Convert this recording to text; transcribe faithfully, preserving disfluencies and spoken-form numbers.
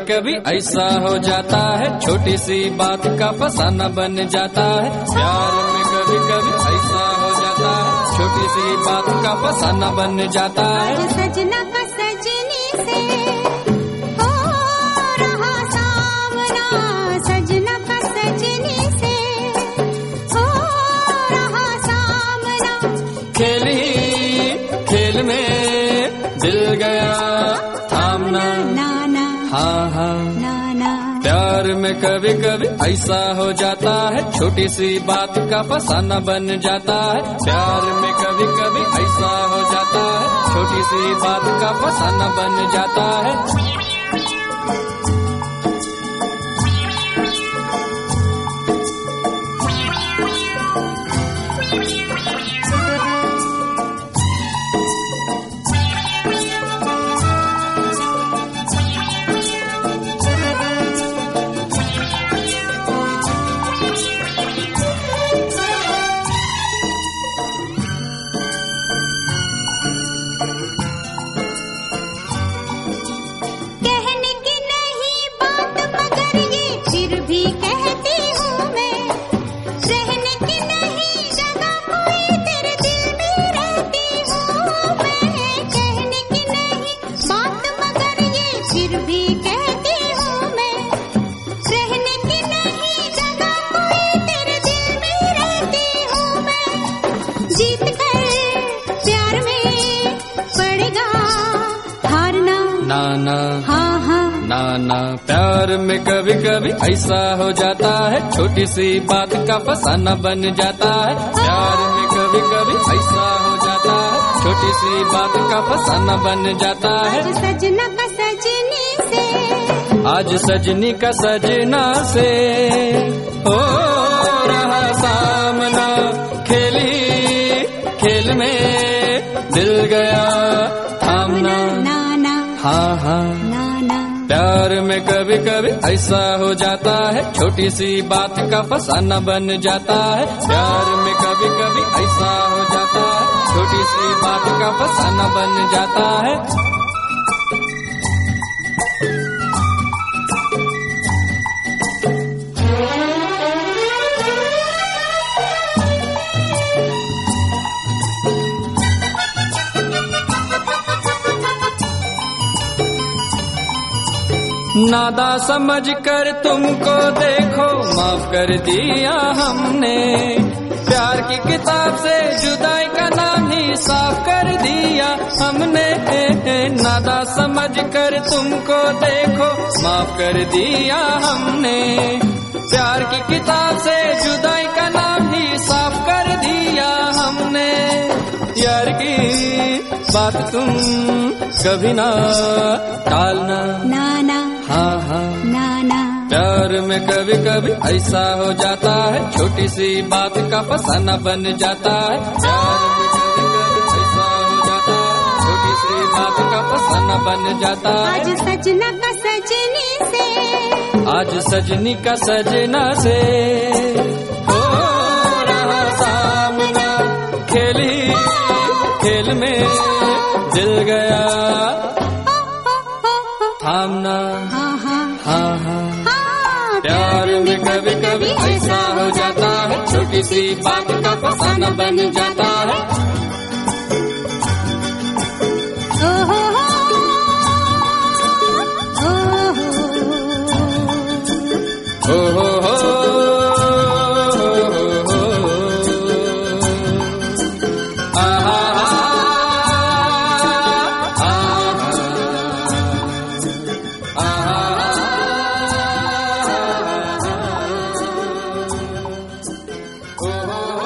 कभी ऐसा हो जाता है, छोटी सी बात का फसाना बन जाता है। प्यार में कभी कभी ऐसा हो जाता है, छोटी सी बात का फसाना बन जाता है। सजना का सजनी से हो रहा सामना, सजना का सजनी से हो रहा सामना। खेली खेल में दिल गया थामना, नाना हाँ हाँ नाना। प्यार में कभी कभी ऐसा हो जाता है, छोटी सी बात का फसाना बन जाता है। प्यार में कभी कभी ऐसा हो जाता है, छोटी सी बात का फसाना बन जाता है। नाना हाँ हाँ नाना, प्यार में कभी कभी ऐसा हो जाता है, छोटी सी बात का फसाना बन जाता है। प्यार में कभी कभी ऐसा हो जाता है, छोटी सी बात का फसाना बन जाता है। आज सजना का सजनी से, आज सजनी का सजना से हो रहा सामना। खेली खेल में दिल गया थामना, नाना हाँ हाँ नाना। प्यार में कभी कभी ऐसा हो जाता है, छोटी सी बात का फसाना बन जाता है। प्यार में कभी कभी ऐसा हो जाता है, छोटी सी बात का फसाना बन जाता है। नादा समझ कर तुमको देखो, माफ कर दिया हमने। प्यार की किताब से जुदाई का नाम ही साफ कर दिया हमने। नादा समझ कर तुमको देखो, माफ कर दिया हमने। प्यार की किताब से जुदाई का नाम ही साफ कर दिया हमने। यार की बात तुम कभी ना टालना, नाना हाँ हाँ नाना। प्यार में कभी कभी ऐसा हो जाता है, छोटी सी बात का फसाना बन जाता है। प्यार में कभी कभी ऐसा हो जाता है, छोटी सी बात का फसाना बन जाता है। आज सजना का सजनी से, आज सजनी का सजना से हो रहा सामना। खेली खेल में दिल गया थामना, हाँ हाँ हाँ हाँ हाँ। प्यार में कभी कभी ऐसा हो जाता है, छोटी सी बात का फसाना बन जाता है। ओ हो हो ओ हो ओ हो हो Oh